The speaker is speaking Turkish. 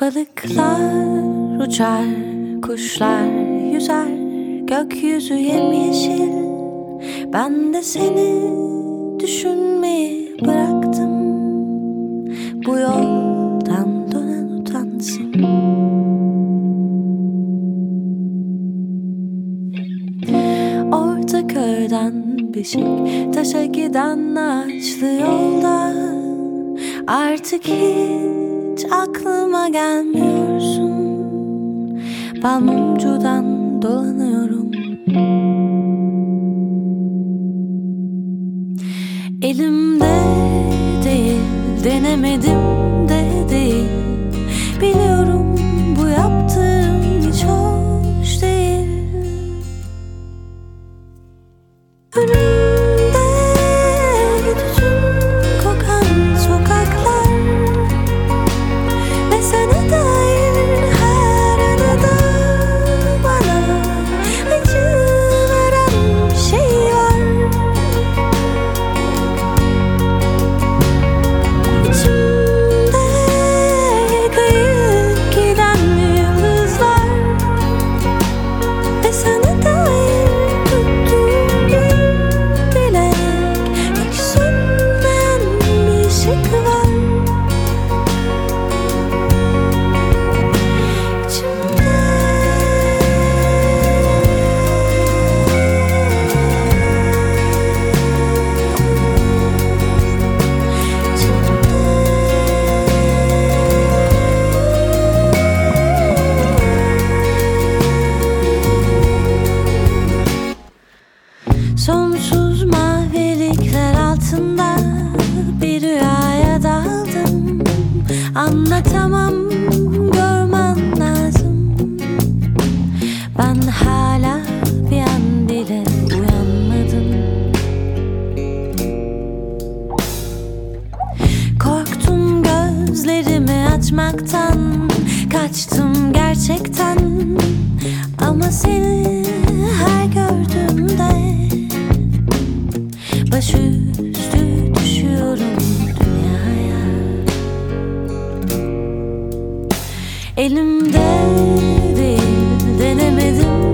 Balıklar uçar, kuşlar yüzer, gökyüzü yemyeşil. Ben de seni düşünmeyi bıraktım. Bu yoldan dönen utansın. Orta köyden Beşiktaş'a giden ağaçlı yolda artık hiç aklıma gelmiyorsun. Balmumcudan dolanıyorum. Elimde değil, denemedim de değil. Biliyorum bu yaptığım hiç hoş değil. Önümde tütün kokan sokaklar ve sana dair her anıda bana acı veren bir şey var. İçimde kayıp giden yıldızlar ve sana dair tuttuğum bir dilek. Hiç sönmeyen bir ışık var içimde. Sonsuz mavilikler altında bir rüyaya daldım. Anlatamam, görmen lazım. Ben hala bir an bile uyanmadım. Korktum gözlerimi açmaktan, kaçtım gerçekten. Ama seni her gördüğümde başüstü düşüyorum dünyaya. Elimde değil, denemedim